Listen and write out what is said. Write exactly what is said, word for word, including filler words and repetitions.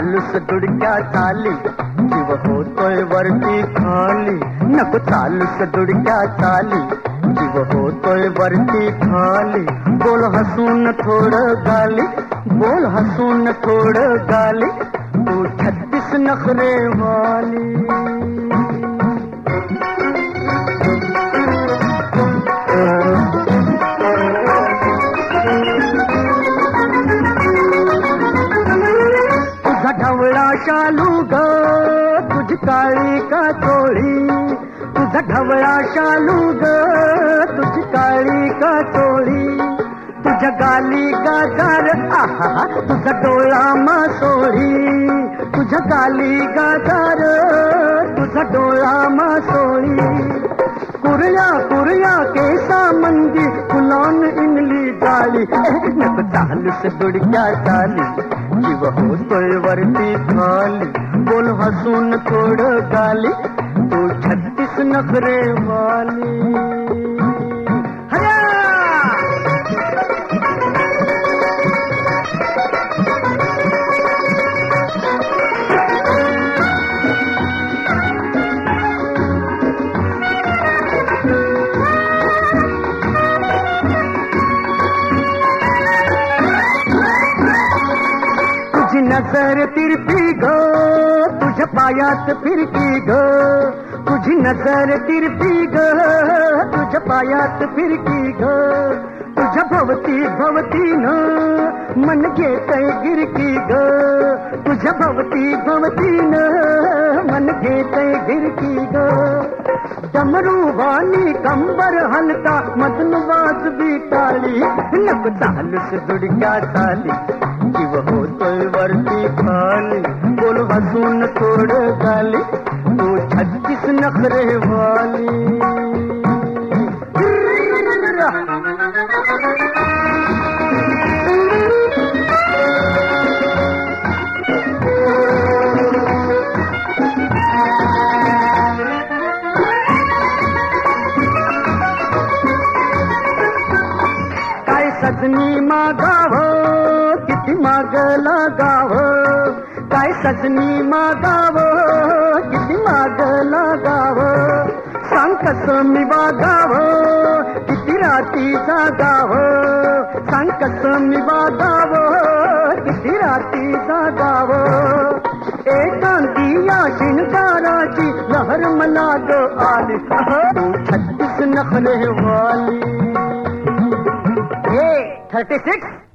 चालू सदुडक्या चाली जीव होतोय वरती खाली. नको चालू सदुडक्या चाली जीव होतोय वरती खाली. बोल हसून थोडं गाली, बोल हसून थोडं गाली, तू छत्तीस नखरे वाली. ढवळा शालू ग तुझी काळी का चोळी, तुझा ढवळा शालू ग तुझी काळी का चोळी. तुझ्या गाली गाजार आहा तुझा डोळा मासोळी, तुझ्या गाली गाजार तुझा डोळा मासोळी. कुरया कुरया केसा मंदी फुलान इनली जाळी. नको चालू सदुडक्या चाली जीव होतोय वरती खाली. बोल हसून थोडं गाली, तू छत्तीस नखरे वाली. नजर तिरपी ग तुझ्या पायात फिरकी ग, तुझी नजर तिरपी ग तुझ्या पायात फिरकी ग. तुझ्या भवती भवती न मन घेतय गिरकी ग, तुझ्या भवती भवती न मन घेतय गिरकी ग. डमरू वाणी कंबर हलका मदन वाज बी टाळी. नको चालू सदुडक्या चाली जीव होतोय वरती खाली. बोल हसून थोडं गाली, तू छत्तीस नखरे वाली. काय सजनी मागाव किती माग लागाव, काय सजनी मागाव किती माग लागाव. सांग कसं मी वागाव किती राती जागाव, सांग कसं मी वागाव किती राती जागाव. एकांती या शिणकाराची लहर मला ग आली. तू छत्तीस नखरे वाली. Thirty six